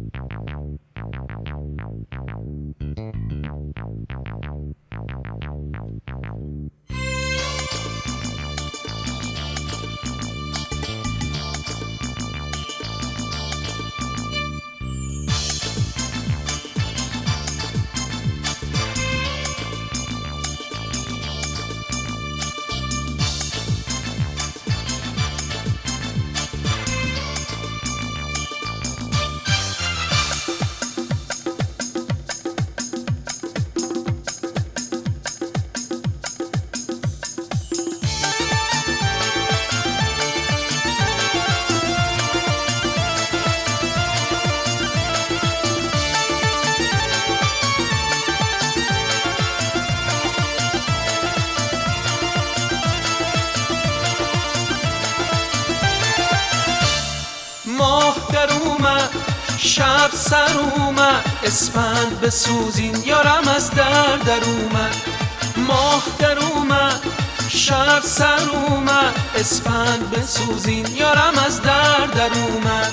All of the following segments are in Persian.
ماه در اومد شب سر اومد اسفند بسوزین یارم از در اومد. ماه در اومد شب سر اومد اسفند بسوزین یارم از در اومد.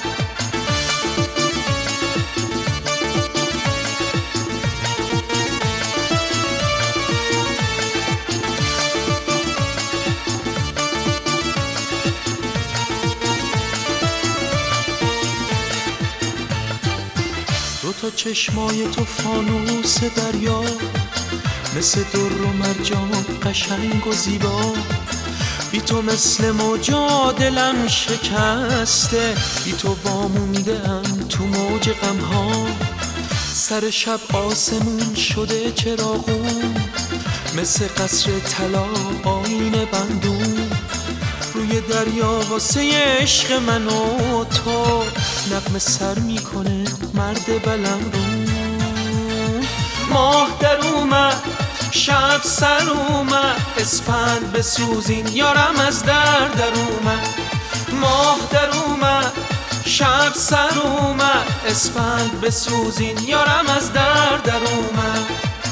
دو تا چشمای تو فانوس دریا، مثل در و مرجان قشنگ و زیبا. بی تو مثل موجا دلم شکسته، بی تو وامونده ام تو موج غمها. سر شب آسمون شده چراغون، مثل قصر طلا آینه بندون. روی دریا واسه عشق من و تو نغمه سر میکنه مرد بلندون. ماه در اومد شب سر اومد اسفند بسوزین یارم از در اومد. ماه در اومد شب سر اومد اسفند بسوزین یارم از در اومد.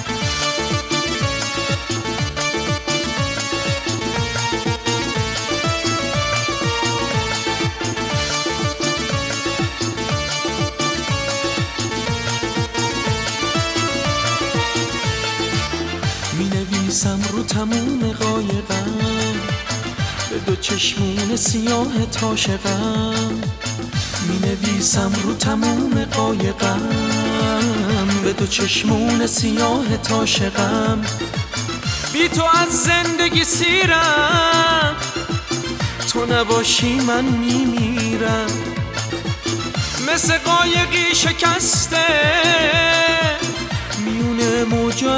می‌نویسم رو تموم قایقم به دو چشمون سیاه تاشقم. می‌نویسم رو تموم قایقم به دو چشمون سیاه تاشقم. بی تو از زندگی سیرم، تو نباشی من میمیرم. مثل قایقی شکسته میونه موجا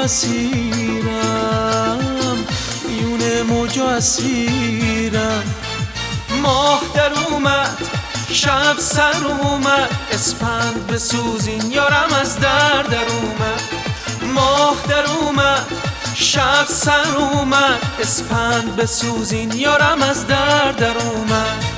اسیرم، میونه موجا اسیرم. ماه در اومد شب سر اومد اسفند بسوزین یارم از در اومد. ماه در اومد شب سر اومد اسفند بسوزین یارم از در اومد.